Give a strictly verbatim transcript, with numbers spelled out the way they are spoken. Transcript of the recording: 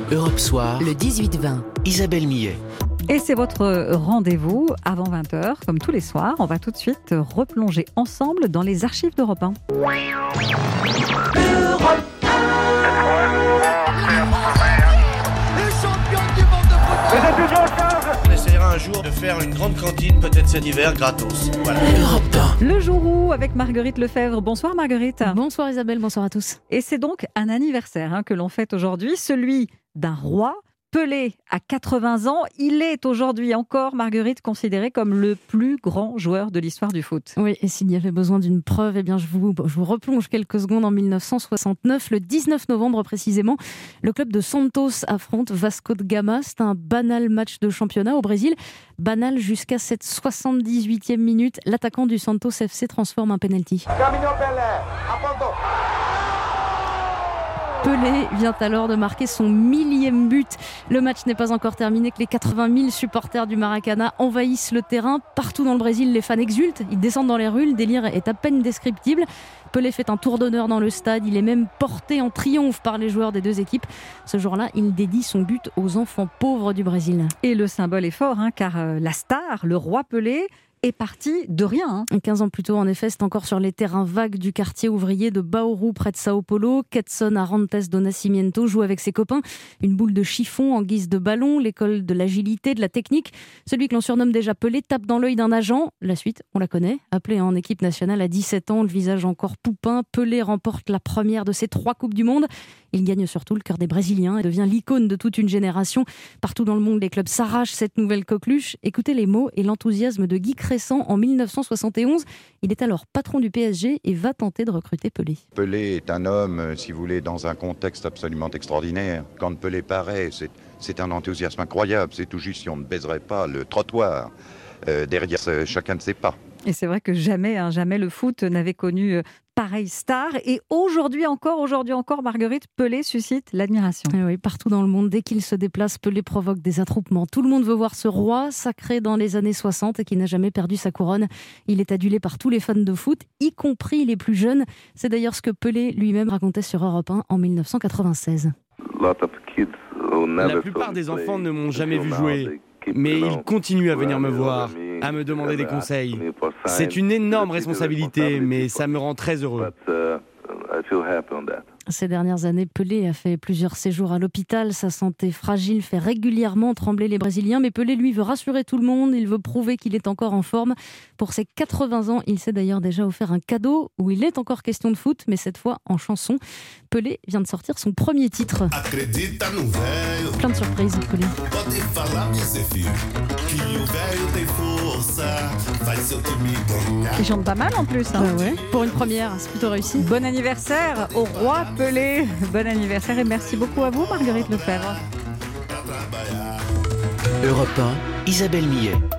Europe Soir, le dix-huit vingt. Isabelle Millet. Et c'est votre rendez-vous avant vingt heures, comme tous les soirs. On va tout de suite replonger ensemble dans les archives d'Europe un. On essaiera un jour de faire une grande cantine, peut-être cet hiver, gratos. Voilà. Europe un. Le jour où, avec Marguerite Lefebvre. Bonsoir Marguerite. Bonsoir Isabelle, bonsoir à tous. Et c'est donc un anniversaire hein, que l'on fête aujourd'hui, celui d'un roi. Pelé a quatre-vingts ans, il est aujourd'hui encore, Marguerite, considéré comme le plus grand joueur de l'histoire du foot. Oui, et s'il y avait besoin d'une preuve, eh bien je vous, je vous replonge quelques secondes en mille neuf cent soixante-neuf, le dix-neuf novembre précisément. Le club de Santos affronte Vasco de Gama. C'est un banal match de championnat au Brésil. Banal jusqu'à cette soixante-dix-huitième minute. L'attaquant du Santos F C transforme un penalty. Pelé vient alors de marquer son millième but. Le match n'est pas encore terminé que les quatre-vingt mille supporters du Maracanã envahissent le terrain. Partout dans le Brésil, les fans exultent, ils descendent dans les rues, le délire est à peine descriptible. Pelé fait un tour d'honneur dans le stade, il est même porté en triomphe par les joueurs des deux équipes. Ce jour-là, il dédie son but aux enfants pauvres du Brésil. Et le symbole est fort, hein, car euh, la star, le roi Pelé, est parti de rien. Hein. quinze ans plus tôt, en effet, c'est encore sur les terrains vagues du quartier ouvrier de Bauru, près de Sao Paulo. Quedson Arantes do Nascimento joue avec ses copains une boule de chiffon en guise de ballon, l'école de l'agilité, de la technique. Celui que l'on surnomme déjà Pelé tape dans l'œil d'un agent. La suite, on la connaît. Appelé en équipe nationale à dix-sept ans, le visage encore poupin, Pelé remporte la première de ses trois Coupes du Monde. Il gagne surtout le cœur des Brésiliens et devient l'icône de toute une génération. Partout dans le monde, les clubs s'arrachent cette nouvelle coqueluche. Écoutez les mots et l'enthousiasme de Guy Crescent en mille neuf cent soixante et onze. Il est alors patron du P S G et va tenter de recruter Pelé. Pelé est un homme, si vous voulez, dans un contexte absolument extraordinaire. Quand Pelé paraît, c'est, c'est un enthousiasme incroyable. C'est tout juste si on ne baiserait pas le trottoir euh, derrière ce, chacun de ses pas. Et c'est vrai que jamais, hein, jamais le foot n'avait connu euh, pareille star. Et aujourd'hui encore, aujourd'hui encore, Marguerite, Pelé suscite l'admiration. Et oui, partout dans le monde, dès qu'il se déplace, Pelé provoque des attroupements. Tout le monde veut voir ce roi sacré dans les années soixante et qui n'a jamais perdu sa couronne. Il est adulé par tous les fans de foot, y compris les plus jeunes. C'est d'ailleurs ce que Pelé lui-même racontait sur Europe un en mille neuf cent quatre-vingt-seize. La plupart des enfants ne m'ont jamais vu jouer. Mais ils continuent à venir me voir, à me demander des conseils. C'est une énorme responsabilité, mais ça me rend très heureux. Ces dernières années, Pelé a fait plusieurs séjours à l'hôpital. Sa santé fragile fait régulièrement trembler les Brésiliens. Mais Pelé, lui, veut rassurer tout le monde. Il veut prouver qu'il est encore en forme. Pour ses quatre-vingts ans, il s'est d'ailleurs déjà offert un cadeau où il est encore question de foot, mais cette fois en chanson. Pelé vient de sortir son premier titre. Plein de surprises, Pelé. Il chante pas mal en plus. Hein. Euh, ouais. Pour une première, c'est plutôt réussi. Bon anniversaire au roi Pelé. Bon anniversaire et merci beaucoup à vous, Marguerite Lefebvre. Europe un, Isabelle Millet.